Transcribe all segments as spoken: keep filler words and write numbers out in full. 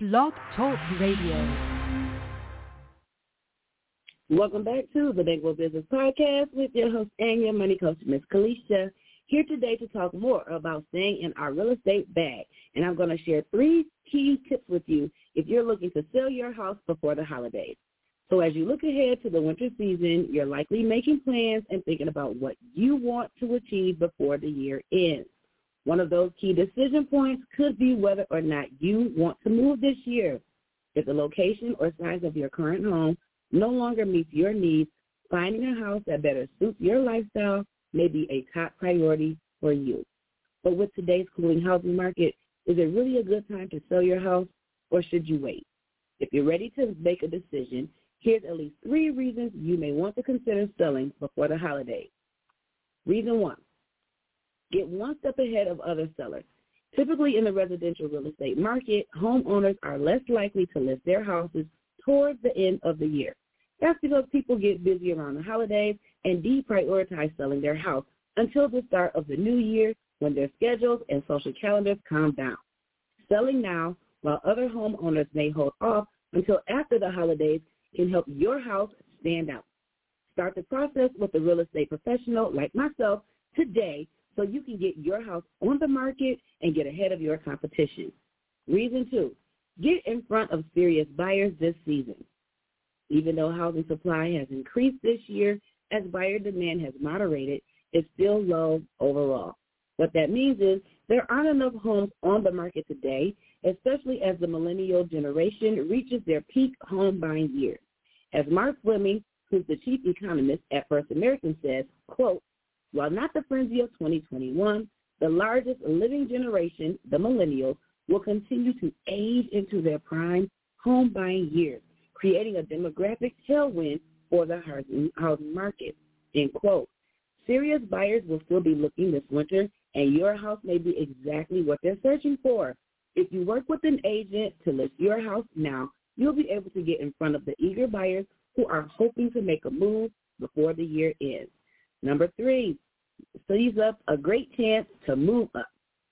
Blog Talk Radio. Welcome back to the Bankable Business Podcast with your host and your money coach, Miss Kalisha, here today to talk more about staying in our real estate bag. And I'm going to share three key tips with you if you're looking to sell your house before the holidays. So as you look ahead to the winter season, you're likely making plans and thinking about what you want to achieve before the year ends. One of those key decision points could be whether or not you want to move this year. If the location or size of your current home no longer meets your needs, finding a house that better suits your lifestyle may be a top priority for you. But with today's cooling housing market, is it really a good time to sell your house, or should you wait? If you're ready to make a decision, here's at least three reasons you may want to consider selling before the holidays. Reason one, get one step ahead of other sellers. Typically in the residential real estate market, homeowners are less likely to list their houses towards the end of the year. That's because people get busy around the holidays and deprioritize selling their house until the start of the new year when their schedules and social calendars calm down. Selling now while other homeowners may hold off until after the holidays can help your house stand out. Start the process with a real estate professional like myself today so you can get your house on the market and get ahead of your competition. Reason two, get in front of serious buyers this season. Even though housing supply has increased this year as buyer demand has moderated, it's still low overall. What that means is there aren't enough homes on the market today, especially as the millennial generation reaches their peak home buying years. As Mark Fleming, who's the chief economist at First American, says, quote, while not the frenzy of twenty twenty-one, the largest living generation, the millennials, will continue to age into their prime home buying years, creating a demographic tailwind for the housing market, end quote. Serious buyers will still be looking this winter, and your house may be exactly what they're searching for. If you work with an agent to list your house now, you'll be able to get in front of the eager buyers who are hoping to make a move before the year ends. Number three, seize up a great chance to move up.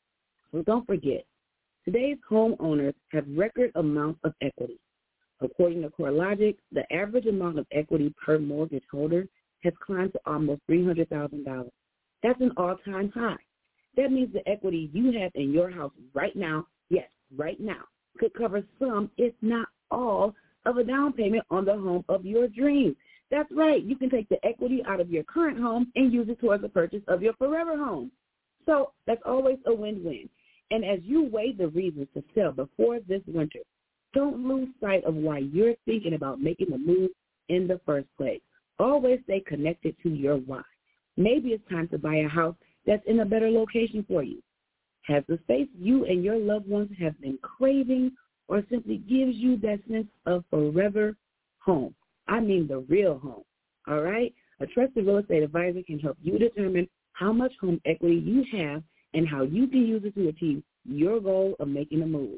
So don't forget, today's homeowners have record amounts of equity. According to CoreLogic, the average amount of equity per mortgage holder has climbed to almost three hundred thousand dollars. That's an all-time high. That means the equity you have in your house right now, yes, right now, could cover some, if not all, of a down payment on the home of your dreams. That's right. You can take the equity out of your current home and use it towards the purchase of your forever home. So that's always a win-win. And as you weigh the reasons to sell before this winter, don't lose sight of why you're thinking about making a move in the first place. Always stay connected to your why. Maybe it's time to buy a house that's in a better location for you. Has the space you and your loved ones have been craving, or simply gives you that sense of forever home? I mean the real home, all right? A trusted real estate advisor can help you determine how much home equity you have and how you can use it to achieve your goal of making a move.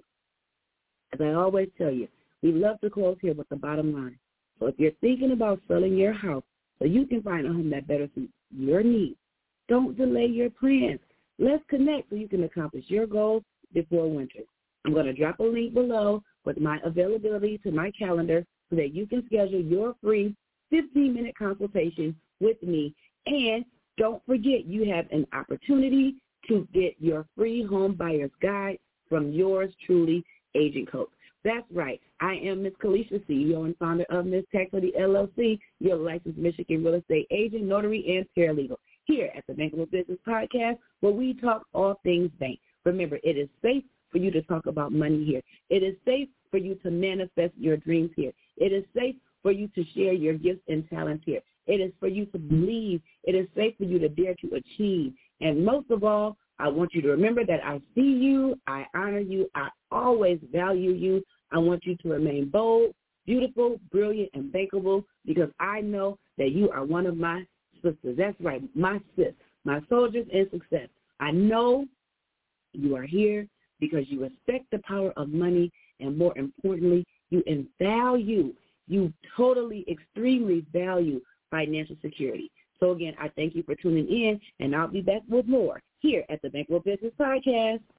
As I always tell you, we love to close here with the bottom line. So if you're thinking about selling your house so you can find a home that better suits your needs, don't delay your plans. Let's connect so you can accomplish your goals before winter. I'm going to drop a link below with my availability to my calendar so that you can schedule your free fifteen-minute consultation with me. And don't forget, you have an opportunity to get your free home buyer's guide from yours truly, Agent Coach. That's right. I am Miss Kalisha, C E O and founder of Miss Taxity L L C, your licensed Michigan real estate agent, notary, and paralegal, here at the Bankable Business Podcast, where we talk all things bank. Remember, it is safe for you to talk about money here. It is safe for you to manifest your dreams here. It is safe for you to share your gifts and talents here. It is for you to believe. It is safe for you to dare to achieve. And most of all, I want you to remember that I see you, I honor you, I always value you. I want you to remain bold, beautiful, brilliant, and bankable, because I know that you are one of my sisters. That's right, my sis, my soldiers in success. I know you are here because you respect the power of money, and more importantly, you value, you totally, extremely value financial security. So again, I thank you for tuning in, and I'll be back with more here at the Bankable Business Podcast.